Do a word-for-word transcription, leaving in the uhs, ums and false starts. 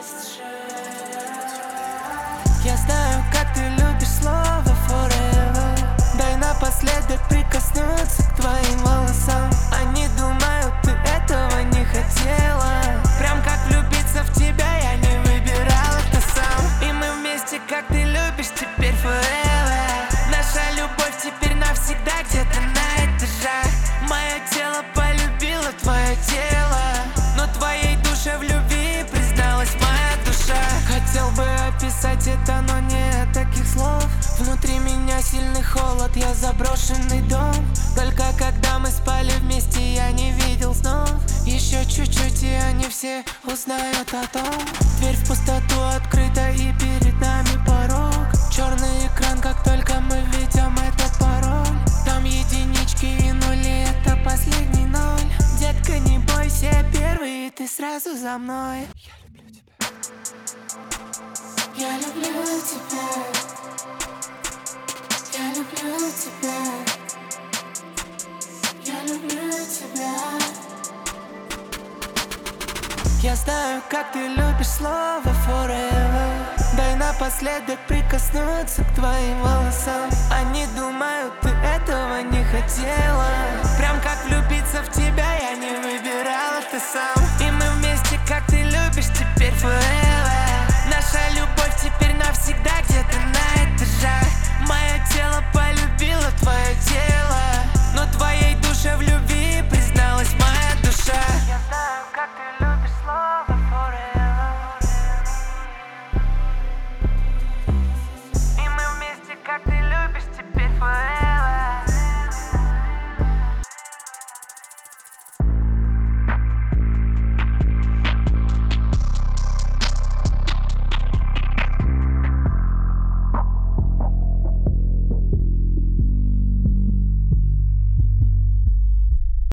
Я знаю, как ты любишь слово forever. Дай напоследок прикоснуться к твоим волосам. Они думают, ты этого не хотела. Прям как влюбиться в тебя я не выбирал это сам. И мы вместе, как ты любишь, теперь forever. Наша любовь теперь навсегда где-то на этажах. Мое тело полюбило твое тело, но твоей душе в любви призналась моя душа. Хотел бы описать это, но нет таких слов. Внутри меня сильный холод, я заброшенный дом. Только когда мы спали вместе, я не видел снов. Еще чуть-чуть, и они все узнают о том. Дверь в пустоту открыта, и перед нами порог. Черный экран, как только мы видим этот пароль. Там единички и нули, это последний ноль. Детка, не бойся, я первый, и ты сразу за мной. Я люблю тебя. Я люблю тебя. Я люблю тебя. Я знаю, как ты любишь слово forever. Дай напоследок прикоснуться к твоим волосам. Они думают, ты этого не хотела. Прям как влюбиться в тебя я не выбирал это сам. И мы вместе, как ты любишь, теперь forever. Наша любовь теперь навсегда